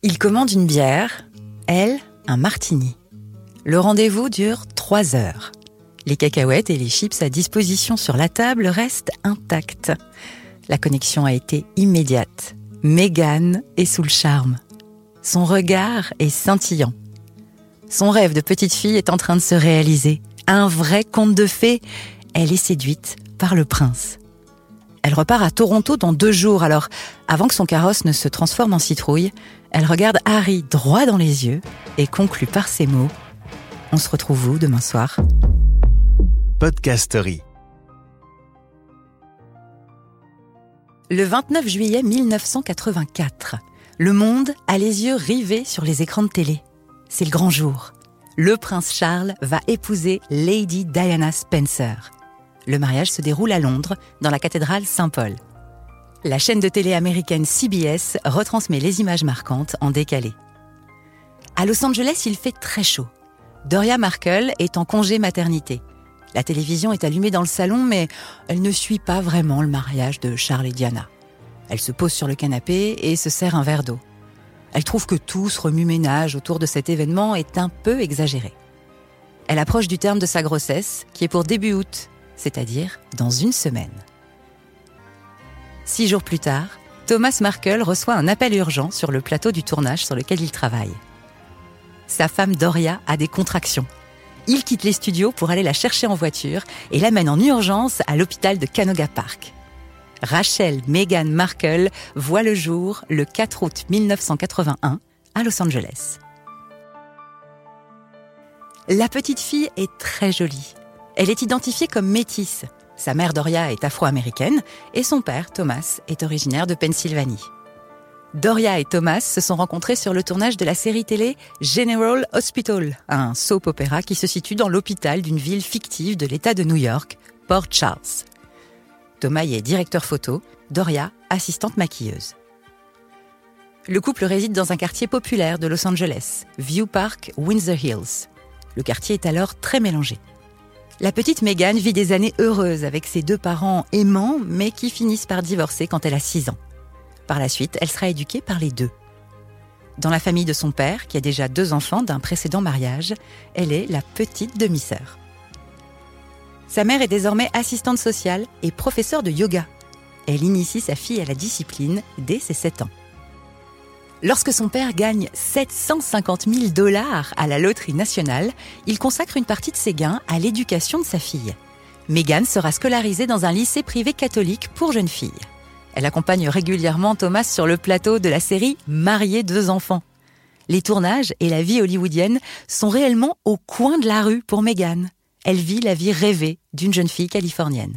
Il commande une bière, elle, un martini. Le rendez-vous dure 3 heures. Les cacahuètes et les chips à disposition sur la table restent intacts. La connexion a été immédiate. Meghan est sous le charme. Son regard est scintillant. Son rêve de petite fille est en train de se réaliser. Un vrai conte de fées. Elle est séduite par le prince. Elle repart à Toronto dans 2 jours. Alors, avant que son carrosse ne se transforme en citrouille, elle regarde Harry droit dans les yeux et conclut par ces mots. On se retrouve où demain soir ? Podcastery. Le 29 juillet 1984, le monde a les yeux rivés sur les écrans de télé. C'est le grand jour. Le prince Charles va épouser Lady Diana Spencer. Le mariage se déroule à Londres, dans la cathédrale Saint-Paul. La chaîne de télé américaine CBS retransmet les images marquantes en décalé. À Los Angeles, il fait très chaud. Doria Markle est en congé maternité. La télévision est allumée dans le salon, mais elle ne suit pas vraiment le mariage de Charles et Diana. Elle se pose sur le canapé et se sert un verre d'eau. Elle trouve que tout ce remue-ménage autour de cet événement est un peu exagéré. Elle approche du terme de sa grossesse, qui est pour début août, c'est-à-dire dans 1 semaine. 6 jours plus tard, Thomas Markle reçoit un appel urgent sur le plateau du tournage sur lequel il travaille. Sa femme Doria a des contractions. Il quitte les studios pour aller la chercher en voiture et l'amène en urgence à l'hôpital de Canoga Park. Rachel Meghan Markle voit le jour le 4 août 1981 à Los Angeles. La petite fille est très jolie. Elle est identifiée comme métisse. Sa mère Doria est afro-américaine et son père, Thomas, est originaire de Pennsylvanie. Doria et Thomas se sont rencontrés sur le tournage de la série télé General Hospital, un soap-opéra qui se situe dans l'hôpital d'une ville fictive de l'État de New York, Port Charles. Thomas y est directeur photo, Doria, assistante maquilleuse. Le couple réside dans un quartier populaire de Los Angeles, View Park, Windsor Hills. Le quartier est alors très mélangé. La petite Meghan vit des années heureuses avec ses 2 parents aimants, mais qui finissent par divorcer quand elle a 6 ans. Par la suite, elle sera éduquée par les 2. Dans la famille de son père, qui a déjà 2 enfants d'un précédent mariage, elle est la petite demi-sœur. Sa mère est désormais assistante sociale et professeure de yoga. Elle initie sa fille à la discipline dès ses 7 ans. Lorsque son père gagne 750 000 $ à la loterie nationale, il consacre une partie de ses gains à l'éducation de sa fille. Meghan sera scolarisée dans un lycée privé catholique pour jeunes filles. Elle accompagne régulièrement Thomas sur le plateau de la série « Marier 2 enfants ». Les tournages et la vie hollywoodienne sont réellement au coin de la rue pour Meghan. Elle vit la vie rêvée d'une jeune fille californienne.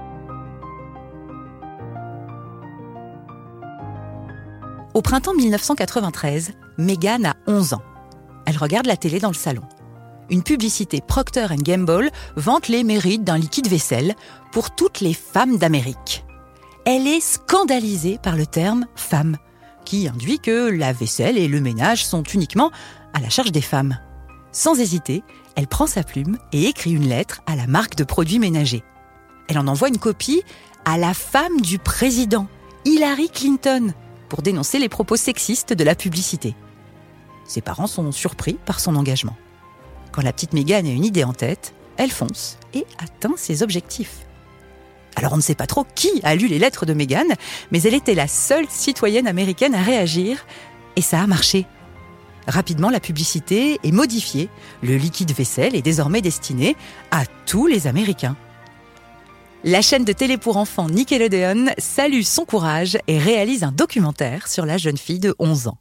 Au printemps 1993, Meghan a 11 ans. Elle regarde la télé dans le salon. Une publicité Procter & Gamble vante les mérites d'un liquide vaisselle pour toutes les femmes d'Amérique. Elle est scandalisée par le terme « femme », qui induit que la vaisselle et le ménage sont uniquement à la charge des femmes. Sans hésiter, elle prend sa plume et écrit une lettre à la marque de produits ménagers. Elle en envoie une copie à la femme du président, Hillary Clinton, pour dénoncer les propos sexistes de la publicité. Ses parents sont surpris par son engagement. Quand la petite Meghan a une idée en tête, elle fonce et atteint ses objectifs. Alors on ne sait pas trop qui a lu les lettres de Meghan, mais elle était la seule citoyenne américaine à réagir, et ça a marché. Rapidement, la publicité est modifiée. Le liquide vaisselle est désormais destiné à tous les Américains. La chaîne de télé pour enfants Nickelodeon salue son courage et réalise un documentaire sur la jeune fille de 11 ans.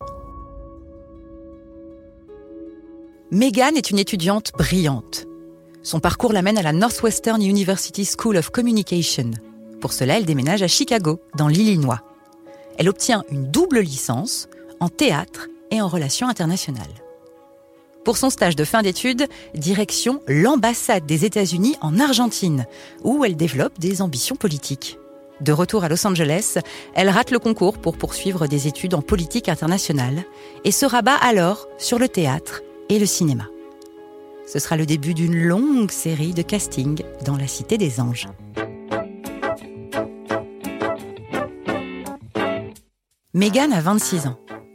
Meghan est une étudiante brillante. Son parcours l'amène à la Northwestern University School of Communication. Pour cela, elle déménage à Chicago, dans l'Illinois. Elle obtient une double licence en théâtre et en relations internationales. Pour son stage de fin d'études, direction l'ambassade des États-Unis en Argentine, où elle développe des ambitions politiques. De retour à Los Angeles, elle rate le concours pour poursuivre des études en politique internationale et se rabat alors sur le théâtre et le cinéma. Ce sera le début d'une longue série de castings dans la Cité des Anges. Meghan a 26 ans.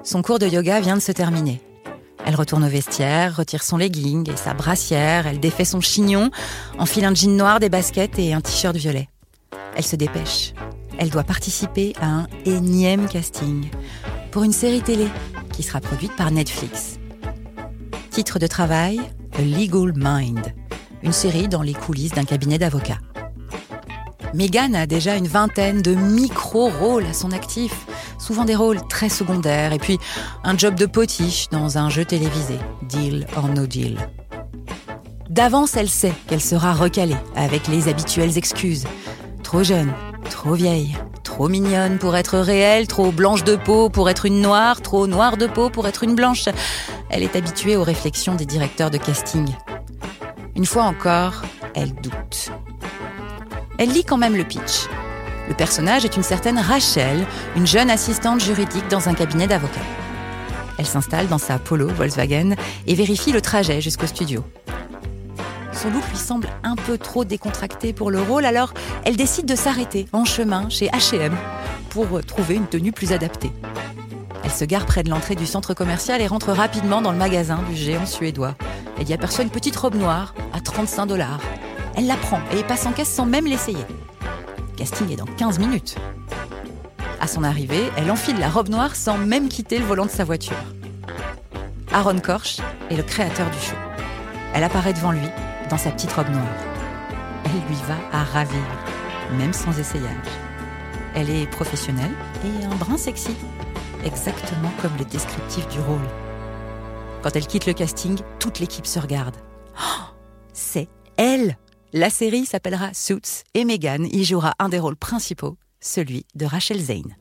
Son cours de yoga vient de se terminer. Elle retourne au vestiaire, retire son legging et sa brassière, elle défait son chignon, enfile un jean noir, des baskets et un t-shirt violet. Elle se dépêche. Elle doit participer à un énième casting pour une série télé qui sera produite par Netflix. Titre de travail, A Legal Mind, une série dans les coulisses d'un cabinet d'avocats. Meghan a déjà une vingtaine de micro-rôles à son actif, souvent des rôles très secondaires, et puis un job de potiche dans un jeu télévisé, Deal or No Deal. D'avance, elle sait qu'elle sera recalée avec les habituelles excuses. Trop jeune, trop vieille, trop mignonne pour être réelle, trop blanche de peau pour être une noire, trop noire de peau pour être une blanche. Elle est habituée aux réflexions des directeurs de casting. Une fois encore, elle doute. Elle lit quand même le pitch. Le personnage est une certaine Rachel, une jeune assistante juridique dans un cabinet d'avocats. Elle s'installe dans sa Polo Volkswagen et vérifie le trajet jusqu'au studio. Son look lui semble un peu trop décontracté pour le rôle, alors elle décide de s'arrêter en chemin chez H&M pour trouver une tenue plus adaptée. Elle se gare près de l'entrée du centre commercial et rentre rapidement dans le magasin du géant suédois. Elle y aperçoit une petite robe noire à 35 $. Elle la prend et passe en caisse sans même l'essayer. Le casting est dans 15 minutes. À son arrivée, elle enfile la robe noire sans même quitter le volant de sa voiture. Aaron Korsh est le créateur du show. Elle apparaît devant lui dans sa petite robe noire. Elle lui va à ravir, même sans essayage. Elle est professionnelle et un brin sexy, exactement comme le descriptif du rôle. Quand elle quitte le casting, toute l'équipe se regarde. Oh, c'est elle! La série s'appellera Suits et Meghan y jouera un des rôles principaux, celui de Rachel Zane.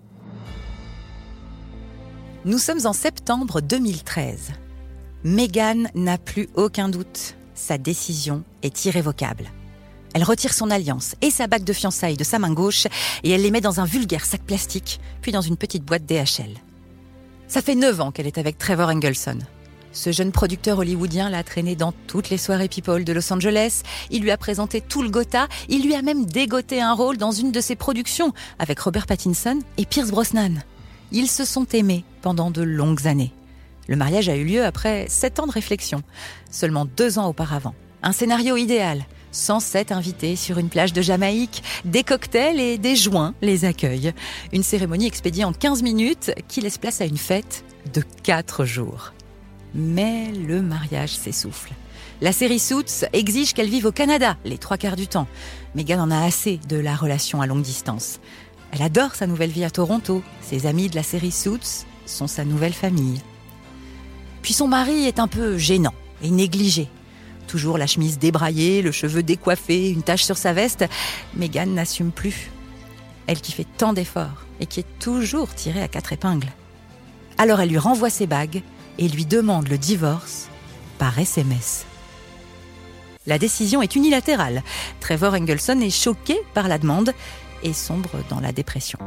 Nous sommes en septembre 2013. Meghan n'a plus aucun doute. Sa décision est irrévocable. Elle retire son alliance et sa bague de fiançailles de sa main gauche et elle les met dans un vulgaire sac plastique, puis dans une petite boîte DHL. Ça fait 9 ans qu'elle est avec Trevor Engelson. Ce jeune producteur hollywoodien l'a traîné dans toutes les soirées people de Los Angeles. Il lui a présenté tout le Gotha. Il lui a même dégoté un rôle dans une de ses productions avec Robert Pattinson et Pierce Brosnan. Ils se sont aimés pendant de longues années. Le mariage a eu lieu après 7 ans de réflexion, seulement 2 ans auparavant. Un scénario idéal, 107 invités sur une plage de Jamaïque, des cocktails et des joints les accueillent. Une cérémonie expédiée en 15 minutes qui laisse place à une fête de 4 jours. Mais le mariage s'essouffle. La série Suits exige qu'elle vive au Canada les 3/4 du temps. Meghan en a assez de la relation à longue distance. Elle adore sa nouvelle vie à Toronto. Ses amis de la série Suits sont sa nouvelle famille. Puis son mari est un peu gênant et négligé. Toujours la chemise débraillée, le cheveu décoiffé, une tache sur sa veste. Meghan n'assume plus. Elle qui fait tant d'efforts et qui est toujours tirée à 4 épingles. Alors elle lui renvoie ses bagues et lui demande le divorce par SMS. La décision est unilatérale. Trevor Engelson est choqué par la demande et sombre dans la dépression.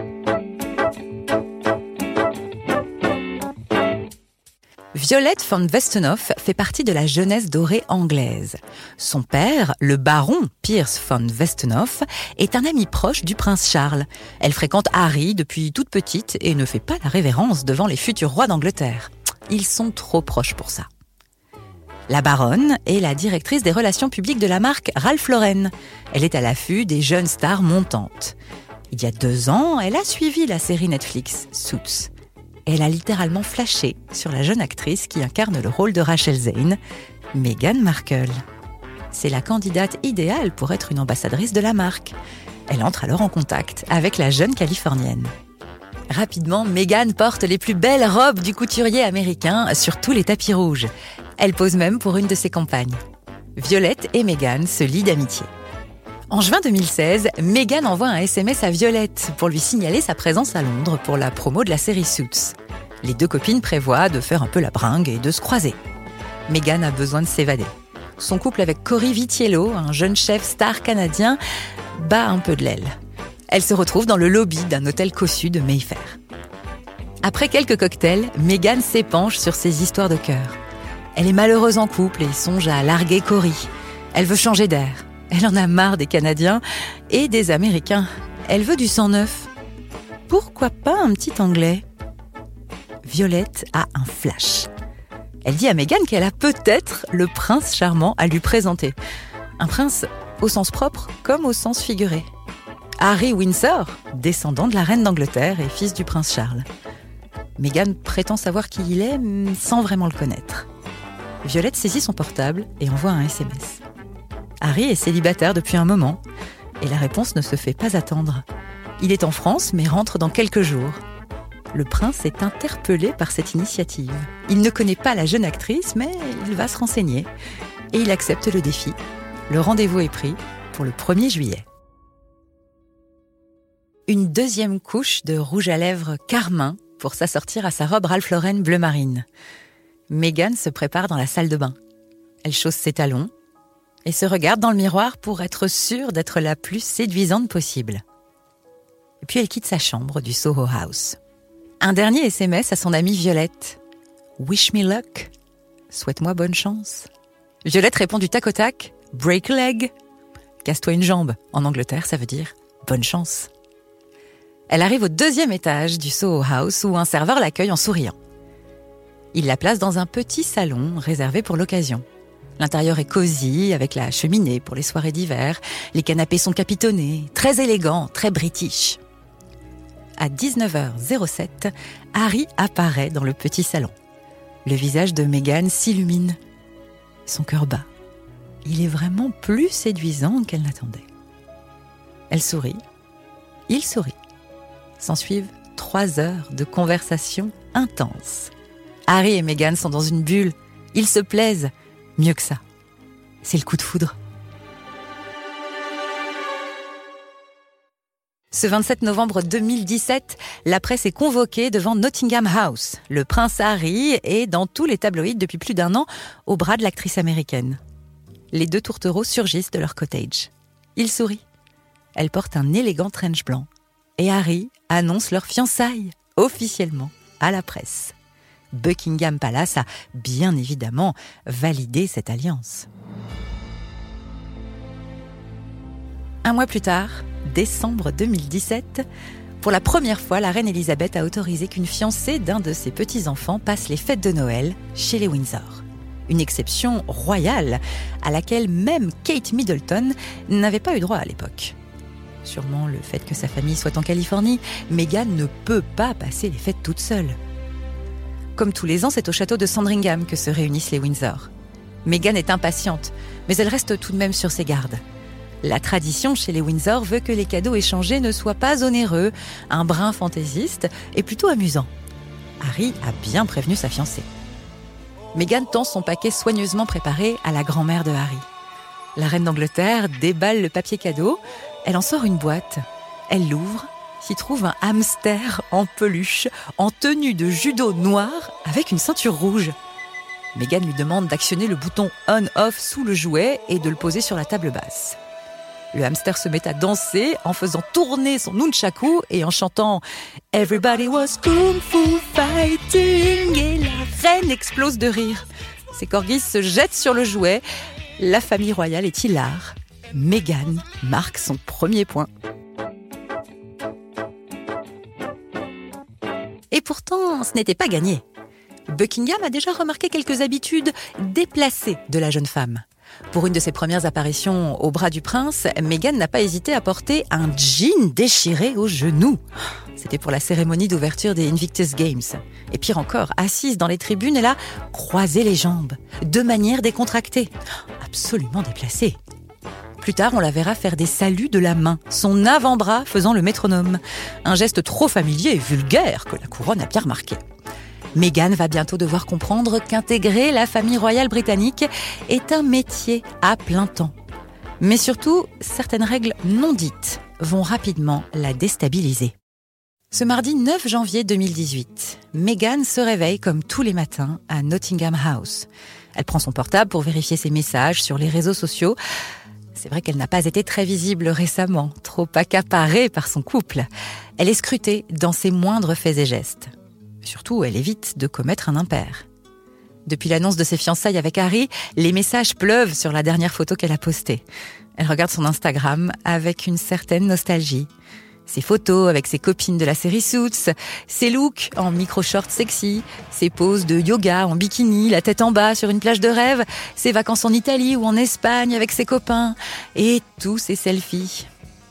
Violette von Westenhoff fait partie de la jeunesse dorée anglaise. Son père, le baron Pierce von Westenhoff, est un ami proche du prince Charles. Elle fréquente Harry depuis toute petite et ne fait pas la révérence devant les futurs rois d'Angleterre. Ils sont trop proches pour ça. La baronne est la directrice des relations publiques de la marque Ralph Lauren. Elle est à l'affût des jeunes stars montantes. Il y a 2 ans, elle a suivi la série Netflix Suits. Elle a littéralement flashé sur la jeune actrice qui incarne le rôle de Rachel Zane, Meghan Markle. C'est la candidate idéale pour être une ambassadrice de la marque. Elle entre alors en contact avec la jeune Californienne. Rapidement, Meghan porte les plus belles robes du couturier américain sur tous les tapis rouges. Elle pose même pour une de ses compagnes. Violette et Meghan se lient d'amitié. En juin 2016, Meghan envoie un SMS à Violette pour lui signaler sa présence à Londres pour la promo de la série Suits. Les 2 copines prévoient de faire un peu la bringue et de se croiser. Meghan a besoin de s'évader. Son couple avec Cory Vitiello, un jeune chef star canadien, bat un peu de l'aile. Elle se retrouve dans le lobby d'un hôtel cossu de Mayfair. Après quelques cocktails, Meghan s'épanche sur ses histoires de cœur. Elle est malheureuse en couple et songe à larguer Cory. Elle veut changer d'air. Elle en a marre des Canadiens et des Américains. Elle veut du sang neuf. Pourquoi pas un petit Anglais ? Violette a un flash. Elle dit à Meghan qu'elle a peut-être le prince charmant à lui présenter. Un prince au sens propre comme au sens figuré. Harry Windsor, descendant de la reine d'Angleterre et fils du prince Charles. Meghan prétend savoir qui il est sans vraiment le connaître. Violette saisit son portable et envoie un SMS. Harry est célibataire depuis un moment et la réponse ne se fait pas attendre. Il est en France mais rentre dans quelques jours. Le prince est interpellé par cette initiative. Il ne connaît pas la jeune actrice mais il va se renseigner et il accepte le défi. Le rendez-vous est pris pour le 1er juillet. Une deuxième couche de rouge à lèvres carmin pour s'assortir à sa robe Ralph Lauren bleu marine. Meghan se prépare dans la salle de bain. Elle chausse ses talons et se regarde dans le miroir pour être sûre d'être la plus séduisante possible. Et puis elle quitte sa chambre du Soho House. Un dernier SMS à son amie Violette. « Wish me luck » Souhaite-moi bonne chance. Violette répond du tac au tac. « Break a leg » Casse-toi une jambe. En Angleterre, ça veut dire « bonne chance ». Elle arrive au 2e étage du Soho House où un serveur l'accueille en souriant. Il la place dans un petit salon réservé pour l'occasion. L'intérieur est cosy, avec la cheminée pour les soirées d'hiver. Les canapés sont capitonnés, très élégants, très british. À 19h07, Harry apparaît dans le petit salon. Le visage de Meghan s'illumine. Son cœur bat. Il est vraiment plus séduisant qu'elle n'attendait. Elle sourit. Il sourit. S'ensuivent 3 heures de conversation intense. Harry et Meghan sont dans une bulle. Ils se plaisent. Mieux que ça. C'est le coup de foudre. Ce 27 novembre 2017, la presse est convoquée devant Nottingham House. Le prince Harry est dans tous les tabloïds depuis plus d'1 an au bras de l'actrice américaine. Les 2 tourtereaux surgissent de leur cottage. Ils sourient. Elle porte un élégant trench blanc. Et Harry annonce leur fiançailles, officiellement, à la presse. Buckingham Palace a bien évidemment validé cette alliance. 1 mois plus tard, décembre 2017, pour la première fois, la reine Elisabeth a autorisé qu'une fiancée d'un de ses petits-enfants passe les fêtes de Noël chez les Windsor. Une exception royale à laquelle même Kate Middleton n'avait pas eu droit à l'époque. Sûrement le fait que sa famille soit en Californie, Meghan ne peut pas passer les fêtes toute seule. Comme tous les ans, c'est au château de Sandringham que se réunissent les Windsor. Meghan est impatiente, mais elle reste tout de même sur ses gardes. La tradition chez les Windsor veut que les cadeaux échangés ne soient pas onéreux, un brin fantaisiste et plutôt amusant. Harry a bien prévenu sa fiancée. Meghan tend son paquet soigneusement préparé à la grand-mère de Harry. La reine d'Angleterre déballe le papier cadeau, elle en sort une boîte. Elle l'ouvre, s'y trouve un hamster en peluche, en tenue de judo noir avec une ceinture rouge. Meghan lui demande d'actionner le bouton on-off sous le jouet et de le poser sur la table basse. Le hamster se met à danser en faisant tourner son nunchaku et en chantant « Everybody was kung fu fighting » et la reine explose de rire. Ses corgis se jettent sur le jouet. La famille royale est hilar. Meghan marque son premier point. Et pourtant, ce n'était pas gagné. Buckingham a déjà remarqué quelques habitudes déplacées de la jeune femme. Pour une de ses premières apparitions au bras du prince, Meghan n'a pas hésité à porter un jean déchiré aux genoux. C'était pour la cérémonie d'ouverture des Invictus Games. Et pire encore, assise dans les tribunes, elle a croisé les jambes, de manière décontractée. Absolument déplacée. Plus tard, on la verra faire des saluts de la main, son avant-bras faisant le métronome. Un geste trop familier et vulgaire que la couronne a bien remarqué. Meghan va bientôt devoir comprendre qu'intégrer la famille royale britannique est un métier à plein temps. Mais surtout, certaines règles non dites vont rapidement la déstabiliser. Ce mardi 9 janvier 2018, Meghan se réveille comme tous les matins à Nottingham House. Elle prend son portable pour vérifier ses messages sur les réseaux sociaux. C'est vrai qu'elle n'a pas été très visible récemment, trop accaparée par son couple. Elle est scrutée dans ses moindres faits et gestes. Surtout, elle évite de commettre un impair. Depuis l'annonce de ses fiançailles avec Harry, les messages pleuvent sur la dernière photo qu'elle a postée. Elle regarde son Instagram avec une certaine nostalgie. Ses photos avec ses copines de la série Suits, ses looks en micro-shorts sexy, ses poses de yoga en bikini, la tête en bas sur une plage de rêve, ses vacances en Italie ou en Espagne avec ses copains, et tous ses selfies.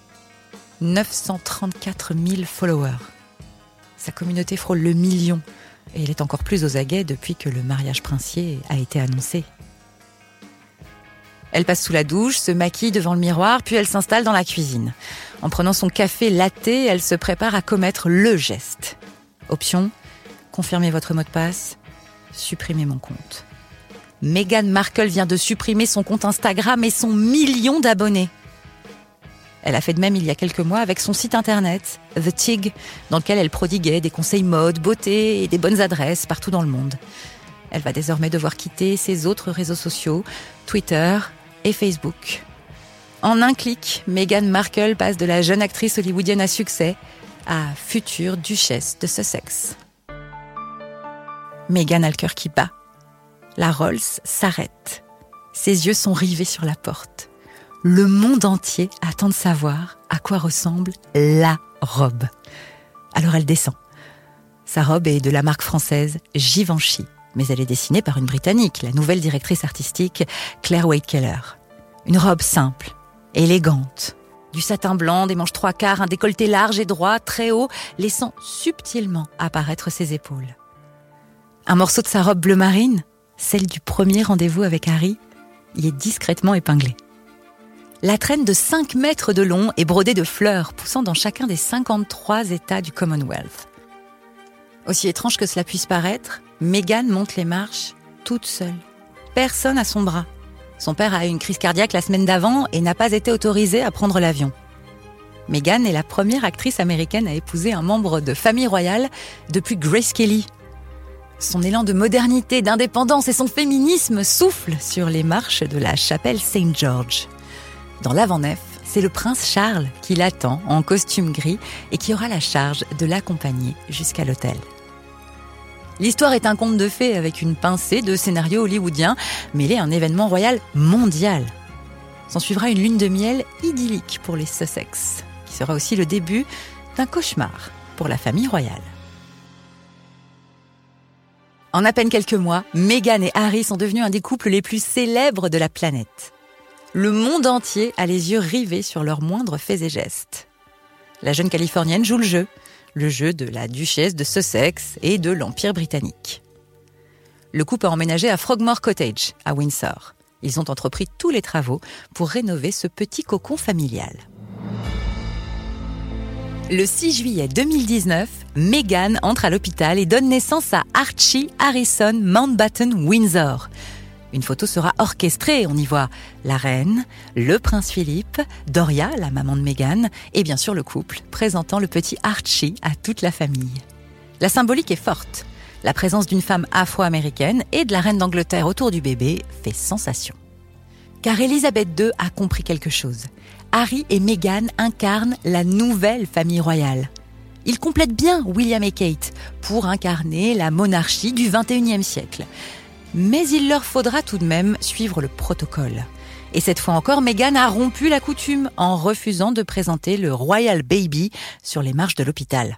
934 000 followers. Sa communauté frôle le million, et elle est encore plus aux aguets depuis que le mariage princier a été annoncé. Elle passe sous la douche, se maquille devant le miroir, puis elle s'installe dans la cuisine. En prenant son café latte, elle se prépare à commettre le geste. Option, confirmez votre mot de passe, supprimez mon compte. Meghan Markle vient de supprimer son compte Instagram et son million d'abonnés. Elle a fait de même il y a quelques mois avec son site internet, The Tig, dans lequel elle prodiguait des conseils mode, beauté et des bonnes adresses partout dans le monde. Elle va désormais devoir quitter ses autres réseaux sociaux, Twitter et Facebook. En un clic, Meghan Markle passe de la jeune actrice hollywoodienne à succès à future duchesse de Sussex. Meghan a le cœur qui bat. La Rolls s'arrête. Ses yeux sont rivés sur la porte. Le monde entier attend de savoir à quoi ressemble la robe. Alors elle descend. Sa robe est de la marque française Givenchy, mais elle est dessinée par une Britannique, la nouvelle directrice artistique Claire Wade-Keller. Une robe simple, élégante, du satin blanc, des manches 3/4, un décolleté large et droit, très haut, laissant subtilement apparaître ses épaules. Un morceau de sa robe bleu marine, celle du premier rendez-vous avec Harry, y est discrètement épinglé. La traîne de 5 mètres de long est brodée de fleurs poussant dans chacun des 53 États du Commonwealth. Aussi étrange que cela puisse paraître, Meghan monte les marches toute seule. Personne à son bras. Son père a eu une crise cardiaque la semaine d'avant et n'a pas été autorisé à prendre l'avion. Meghan est la première actrice américaine à épouser un membre de famille royale depuis Grace Kelly. Son élan de modernité, d'indépendance et son féminisme soufflent sur les marches de la chapelle Saint George. Dans l'avant-nef, c'est le prince Charles qui l'attend en costume gris et qui aura la charge de l'accompagner jusqu'à l'hôtel. L'histoire est un conte de fées avec une pincée de scénario hollywoodien mêlé à un événement royal mondial. S'en suivra une lune de miel idyllique pour les Sussex, qui sera aussi le début d'un cauchemar pour la famille royale. En à peine quelques mois, Meghan et Harry sont devenus un des couples les plus célèbres de la planète. Le monde entier a les yeux rivés sur leurs moindres faits et gestes. La jeune Californienne joue le jeu de la duchesse de Sussex et de l'Empire britannique. Le couple a emménagé à Frogmore Cottage, à Windsor. Ils ont entrepris tous les travaux pour rénover ce petit cocon familial. Le 6 juillet 2019, Meghan entre à l'hôpital et donne naissance à Archie Harrison Mountbatten Windsor. Une photo sera orchestrée, on y voit la reine, le prince Philippe, Doria, la maman de Meghan, et bien sûr le couple, présentant le petit Archie à toute la famille. La symbolique est forte. La présence d'une femme afro-américaine et de la reine d'Angleterre autour du bébé fait sensation. Car Elisabeth II a compris quelque chose. Harry et Meghan incarnent la nouvelle famille royale. Ils complètent bien William et Kate pour incarner la monarchie du XXIe siècle. Mais il leur faudra tout de même suivre le protocole. Et cette fois encore, Meghan a rompu la coutume en refusant de présenter le Royal Baby sur les marches de l'hôpital.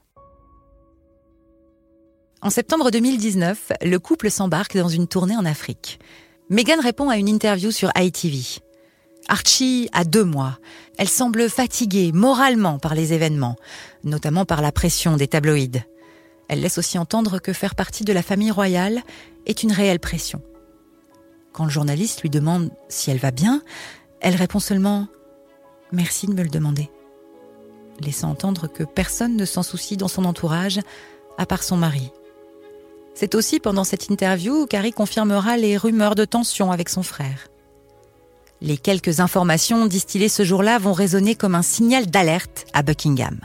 En septembre 2019, le couple s'embarque dans une tournée en Afrique. Meghan répond à une interview sur ITV. Archie a 2 mois. Elle semble fatiguée moralement par les événements, notamment par la pression des tabloïds. Elle laisse aussi entendre que faire partie de la famille royale est une réelle pression. Quand le journaliste lui demande si elle va bien, elle répond seulement « Merci de me le demander », laissant entendre que personne ne s'en soucie dans son entourage, à part son mari. C'est aussi pendant cette interview qu'Harry confirmera les rumeurs de tension avec son frère. Les quelques informations distillées ce jour-là vont résonner comme un signal d'alerte à Buckingham.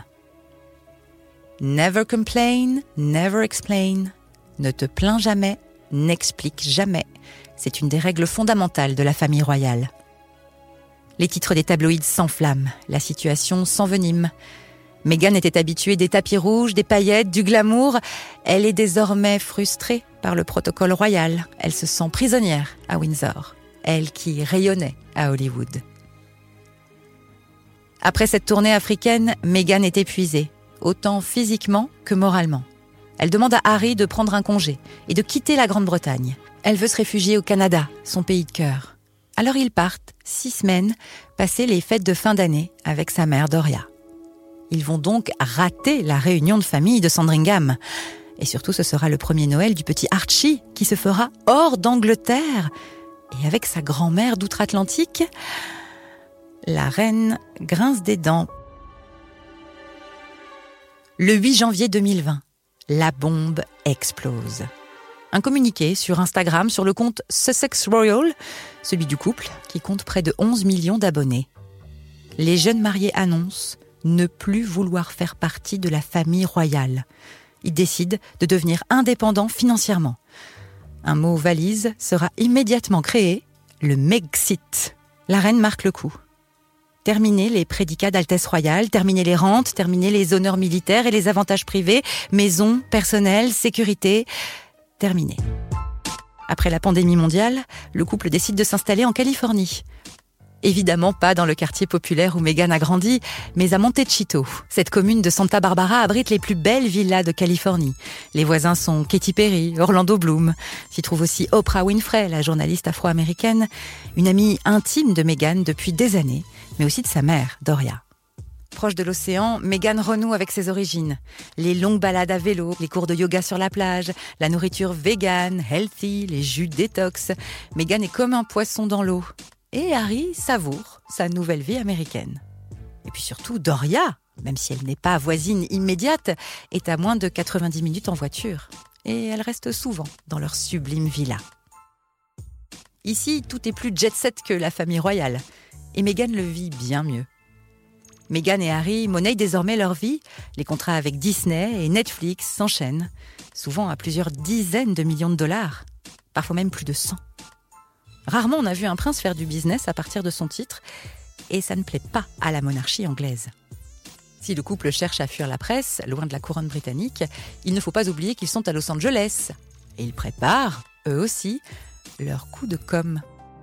Never complain, never explain. Ne te plains jamais, n'explique jamais. C'est une des règles fondamentales de la famille royale. Les titres des tabloïds s'enflamment, la situation s'envenime. Meghan était habituée des tapis rouges, des paillettes, du glamour. Elle est désormais frustrée par le protocole royal. Elle se sent prisonnière à Windsor, elle qui rayonnait à Hollywood. Après cette tournée africaine, Meghan est épuisée, autant physiquement que moralement. Elle demande à Harry de prendre un congé et de quitter la Grande-Bretagne. Elle veut se réfugier au Canada, son pays de cœur. Alors ils partent 6 semaines passer les fêtes de fin d'année avec sa mère Doria. Ils vont donc rater la réunion de famille de Sandringham. Et surtout, ce sera le premier Noël du petit Archie qui se fera hors d'Angleterre. Et avec sa grand-mère d'outre-Atlantique, la reine grince des dents. Le 8 janvier 2020, la bombe explose. Un communiqué sur Instagram sur le compte Sussex Royal, celui du couple, qui compte près de 11 millions d'abonnés. Les jeunes mariés annoncent ne plus vouloir faire partie de la famille royale. Ils décident de devenir indépendants financièrement. Un mot valise sera immédiatement créé, le Megxit. La reine marque le coup. Terminer les prédicats d'Altesse royale, terminer les rentes, terminer les honneurs militaires et les avantages privés, maison, personnel, sécurité, terminé. Après la pandémie mondiale, le couple décide de s'installer en Californie. Évidemment pas dans le quartier populaire où Meghan a grandi, mais à Montecito. Cette commune de Santa Barbara abrite les plus belles villas de Californie. Les voisins sont Katy Perry, Orlando Bloom. S'y trouve aussi Oprah Winfrey, la journaliste afro-américaine, une amie intime de Meghan depuis des années, mais aussi de sa mère, Doria. Proche de l'océan, Meghan renoue avec ses origines. Les longues balades à vélo, les cours de yoga sur la plage, la nourriture vegan, healthy, les jus détox. Meghan est comme un poisson dans l'eau. Et Harry savoure sa nouvelle vie américaine. Et puis surtout, Doria, même si elle n'est pas voisine immédiate, est à moins de 90 minutes en voiture. Et elle reste souvent dans leur sublime villa. Ici, tout est plus jet-set que la famille royale. Et Meghan le vit bien mieux. Meghan et Harry monnaient désormais leur vie. Les contrats avec Disney et Netflix s'enchaînent, souvent à plusieurs dizaines de millions de dollars, parfois même plus de 100. Rarement on a vu un prince faire du business à partir de son titre, et ça ne plaît pas à la monarchie anglaise. Si le couple cherche à fuir la presse, loin de la couronne britannique, il ne faut pas oublier qu'ils sont à Los Angeles. Et ils préparent, eux aussi, leur coup de com'.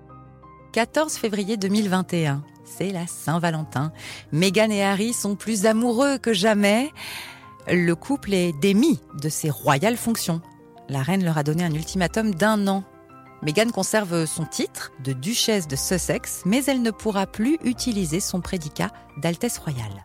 14 février 2021, c'est la Saint-Valentin. Meghan et Harry sont plus amoureux que jamais. Le couple est démis de ses royales fonctions. La reine leur a donné un ultimatum d'1 an. Meghan conserve son titre de duchesse de Sussex, mais elle ne pourra plus utiliser son prédicat d'Altesse royale.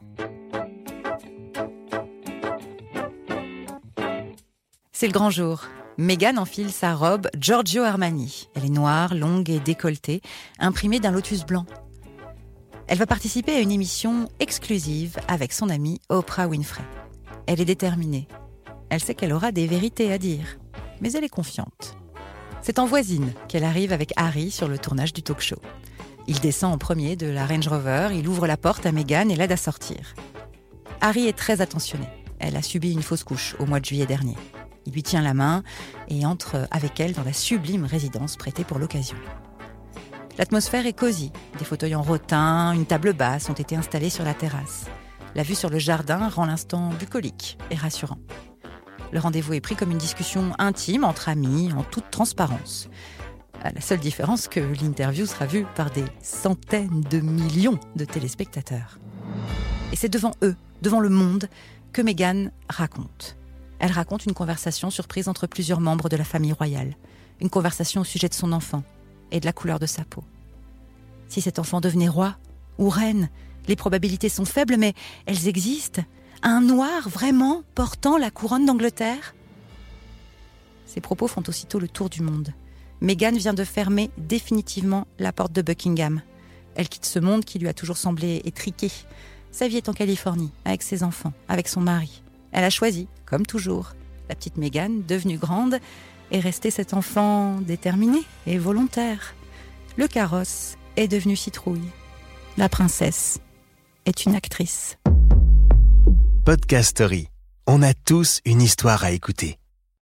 C'est le grand jour. Meghan enfile sa robe Giorgio Armani. Elle est noire, longue et décolletée, imprimée d'un lotus blanc. Elle va participer à une émission exclusive avec son amie Oprah Winfrey. Elle est déterminée. Elle sait qu'elle aura des vérités à dire, mais elle est confiante. C'est en voisine qu'elle arrive avec Harry sur le tournage du talk-show. Il descend en premier de la Range Rover, il ouvre la porte à Meghan et l'aide à sortir. Harry est très attentionné. Elle a subi une fausse couche au mois de juillet dernier. Il lui tient la main et entre avec elle dans la sublime résidence prêtée pour l'occasion. L'atmosphère est cosy. Des fauteuils en rotin, une table basse ont été installés sur la terrasse. La vue sur le jardin rend l'instant bucolique et rassurant. Le rendez-vous est pris comme une discussion intime entre amis, en toute transparence. La seule différence que l'interview sera vue par des centaines de millions de téléspectateurs. Et c'est devant eux, devant le monde, que Meghan raconte. Elle raconte une conversation surprise entre plusieurs membres de la famille royale. Une conversation au sujet de son enfant et de la couleur de sa peau. Si cet enfant devenait roi ou reine, les probabilités sont faibles, mais elles existent. Un noir vraiment portant la couronne d'Angleterre ? Ces propos font aussitôt le tour du monde. Meghan vient de fermer définitivement la porte de Buckingham. Elle quitte ce monde qui lui a toujours semblé étriqué. Sa vie est en Californie, avec ses enfants, avec son mari. Elle a choisi, comme toujours, la petite Meghan, devenue grande, est restée cet enfant déterminé et volontaire. Le carrosse est devenu citrouille. La princesse est une actrice. Podcast Story. On a tous une histoire à écouter.